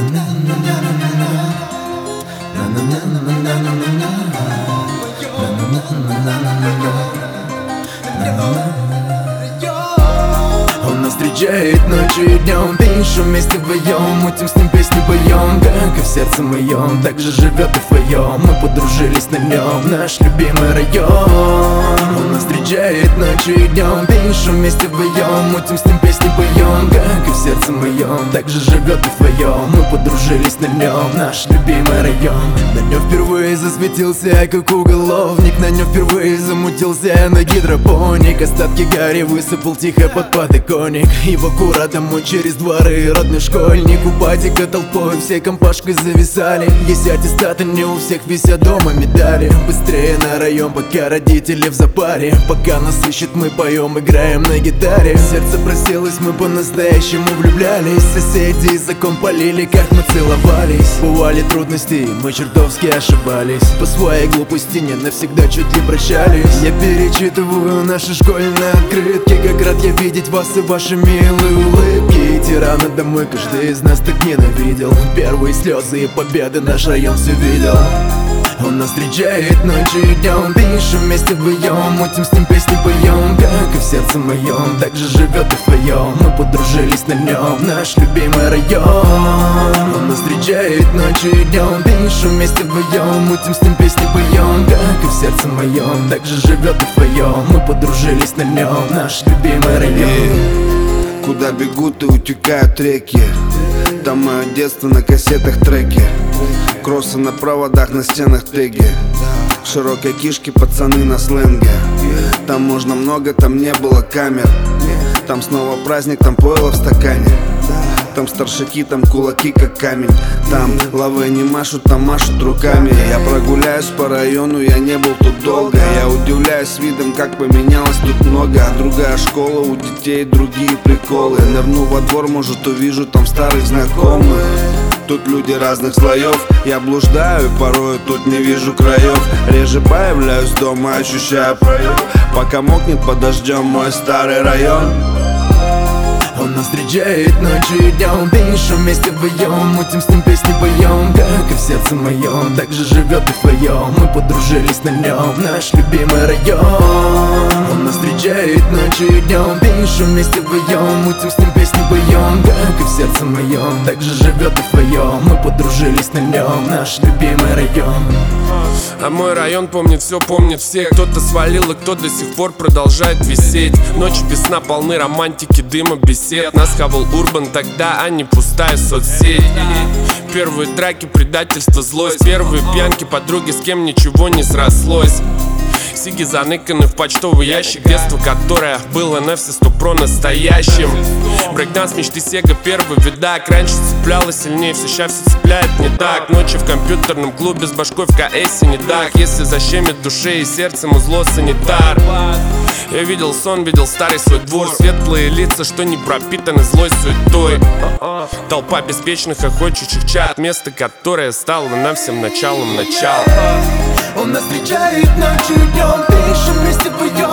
Он нас встречает ночью и днем, пишем вместе вдвоем, мутим с ним песни поем, как и в сердце моем, так же живет и в твоем. Мы подружились на нем, наш любимый район. Он нас встречает ночью и днем, пишем вместе вдвоем, мутим с ним песни поем, как и в сердце моем, так же живет и в твоем. Мы подружились на нем, наш любимый район. На нем впервые засветился, как уголовник, на нем впервые замутился на гидропоник. Остатки гари высыпал тихо под подоконник. Его кура домой через дворы, родной школьник. У патика толпой все компашкой зависали. Есть аттестаты, не у всех висят дома медали. Быстрее на район, пока родители в запаре. Пока нас ищет, мы поем, играем на гитаре. Сердце просилось, мы по-настоящему влюблялись. Соседи закон полили, как мы целовались. Бывали трудности, мы чертовски ошибались. По своей глупости не навсегда чуть ли прощались. Я перечитываю наши школьные открытки, как рад я видеть вас и ваши милые улыбки. Идти рано домой каждый из нас так ненавидел. Первые слезы и победы наш район все видел. Он нас встречает ночью и днем, пишем вместе вдвоем, мутим с ним песни поем, как и в сердце моем, так же живет и в твоем. Мы подружились на нем, наш любимый район. Он нас встречает ночью и днем, пишем вместе вдвоем, мутим с ним песни поем, как и в сердце моем, так же живет и в твоем. Мы подружились на нем, наш любимый район. Куда бегут и утекают реки, там мое детство на кассетах треки. Кроссы на проводах, на стенах теги. В широкой кишке пацаны на сленге. Там можно много, там не было камер. Там снова праздник, там пойло в стакане. Там старшаки, там кулаки как камень. Там лавы не машут, там машут руками. Я прогуляюсь по району, я не был тут долго. Я удивляюсь видом, как поменялось тут много. Другая школа, у детей другие приколы. Нырну во двор, может увижу там старых знакомых. Тут люди разных слоев. Я блуждаю, порою тут не вижу краев. Реже появляюсь дома, ощущаю проем. Пока мокнет под дождем мой старый район. Он нас встречает ночью и днем, пишем вместе вдвоем, мутим с ним песни поем, как и в сердце моем, так же живет и в твоем. Мы подружились на нем, наш любимый район. Он нас встречает ночью и днем, пишем вместе вдвоем, мутим с ним песни поем, как и в сердце моем, так же живет и в твоем. Мы подружились на нем, наш любимый район. А мой район помнит все, помнит всех. Кто-то свалил и кто до сих пор продолжает висеть. Ночи без сна полны романтики, дыма, бесед. Нас хавал урбан тогда, а не пустая соцсеть. Первые драки, предательство, злость. Первые пьянки, подруги, с кем ничего не срослось. Сиги заныканы в почтовый ящик. Детство, которое было на все 100% настоящим. Брейкданс, мечты Сега, первый видак. Раньше цепляло сильнее, все ща все цепляет не так. Ночи в компьютерном клубе с башкой в КСе не так. Если защемит в душе и сердцем узло санитар. Я видел сон, видел старый свой двор. Светлые лица, что не пропитаны злой суетой. Толпа беспечных, охочущих чат. Место, которое стало нам всем началом начала. Он нас встречает ночью и днем, пишем вместе вдвоем.